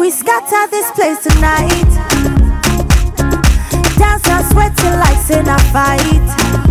we scatter this place tonight. Dance and sweat till like sin a fight.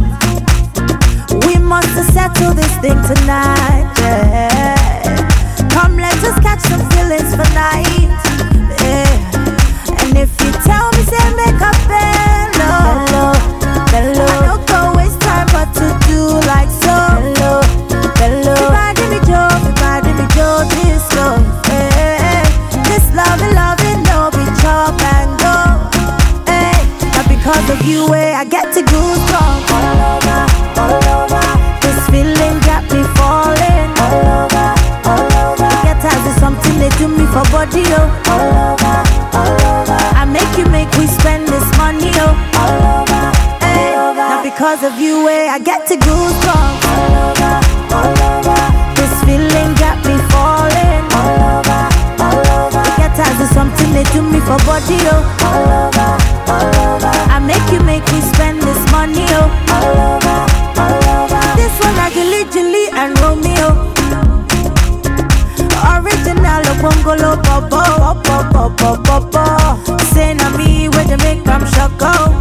We must settle this thing tonight, yeah. Come, let us catch some feelings for night, yeah. And if you tell me, say make a bello, bello, I don't go waste time but to do like so. Bello, bello, everybody me Joe, this go, yeah. This loving, no be chop and go, yeah. Now because of you, I get to goosebumps all over. This feeling got me falling all over. Get as is something they do me for body, oh. All over. I make we spend this money, oh. All over. Hey. Now because of you, I get to goosebumps all over. This feeling got me falling all over. Get as is something they do me for body, oh. All over. I make we spend this money, oh. All over. This one like Julie and Romeo. Original Bongolo Popo. Say na me where they make them shoko.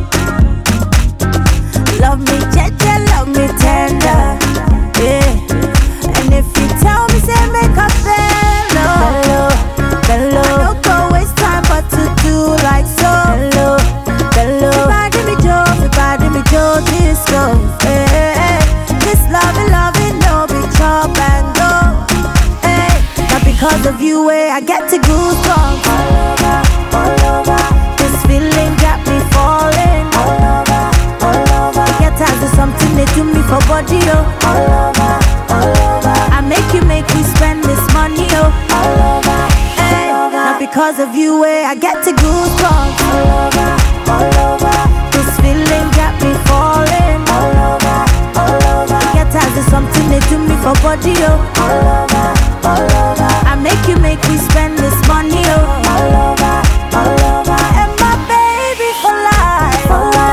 Love me jeje, love me tender, yeah. And if you tell me say make a bello, I don't go waste time but to do like so. Bello, everybody me Joe, this go, yeah. This loving, no be chop and go, hey. Now because of you, I get to goosebumps all over. This feeling got me falling all over. Get as is something they do me for body, oh. All over. I make we spend this money, oh. All over. Hey. Now because of you, I get to goosebumps all over. This feeling got me falling all over. Get as is something they do me for body, oh. All over. I make we spend this money, oh. All over. And my baby for life.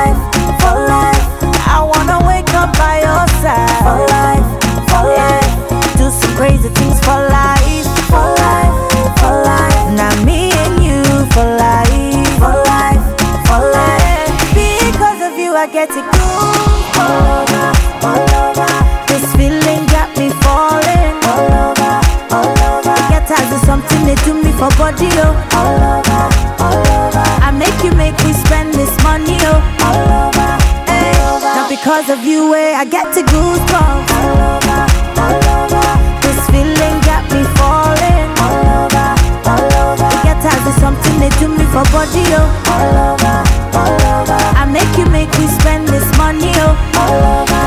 I wanna wake up by your side for life. Do some crazy things for life. Now me and you for life. Because of you, I get to go all over. This feeling got me falling all over. Get as is something they do me for body, oh. All over. I make we spend this money, oh. All over. Hey. Now because of you, I get to goosebumps all over. This feeling got me falling all over. Get as is something they do me for body, oh. All over. I make we spend this money, oh. All over.